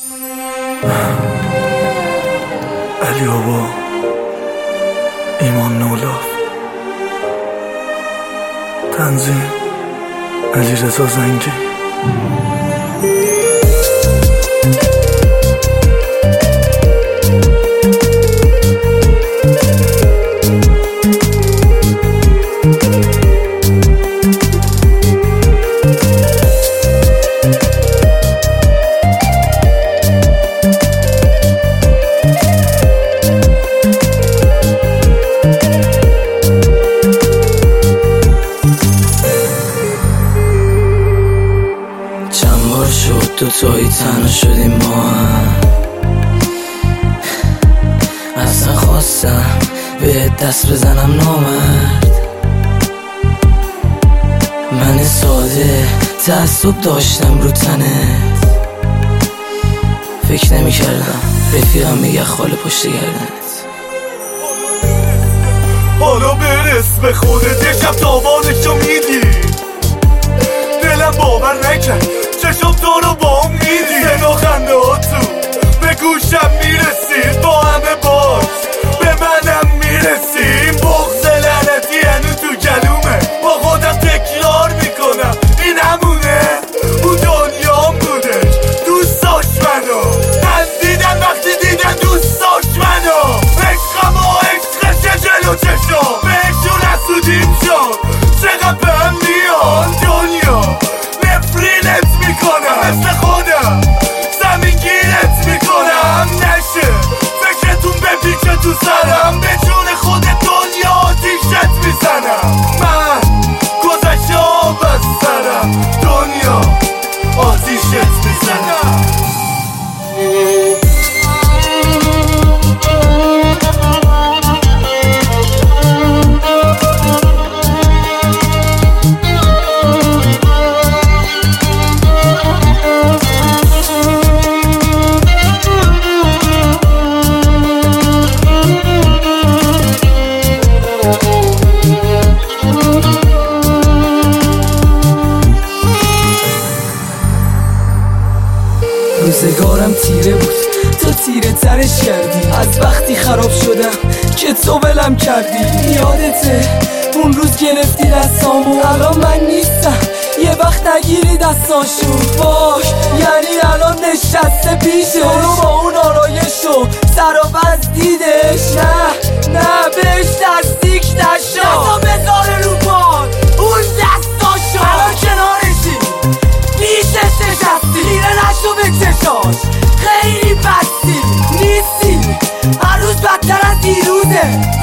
علی بابا، ایمان نولاف، تنظیم علی رضا زنگی. تو توی تنها شدیم با هم، اصلا خواستم به دست بزنم نامرد. من ساده تعصب داشتم رو تنت، فکر نمی کردم رفیقم میگه خال پشت گردنت. حالا برس به خودت، یه شب تاوانشو میدی، دلم باور نکرد چشم تو رو با هم میدی. صدا خنده ها تو به گوشم میرسید، با همه باش به منم میرسیم. بغض لعنتی هنو تو گلومه، با خودم تکرار میکنم این همونه. اون دنیام بودش دوستاش منو، خندیدم وقتی دیدم دوستاش منو. عشقم و عشقش جلو چشم، بهشون حسودیم شد چقدر به هم میان. دنیا نفرینت میکنم مثل خودم، زمین گیرت میکنم. نشه فکرتون بپیچه تو سرم، به جون خود دنیا آتیشت میزنم. من گذشته آب از سرم، دنیا آتیشت میزنم. روزگارم تیره بود تا تیره ترش کردی، از وقتی خراب شدم که تو ولم کردی. یادته اون روز گرفتی دستامو، الان من نیستم یه وقت نگیری دستاشو. باش یعنی الان نشسته پیشه، تو رو با اون آرایشو سر و بز دیدش. نه بهش نزدیک نشو، دستا بذاره رو پاد اون دستاشو. الان کنارشی پیشش نشستی، خیره نشو به چشاش، خیلی بدسی نیستی، هر روز بدتر از دیروزه.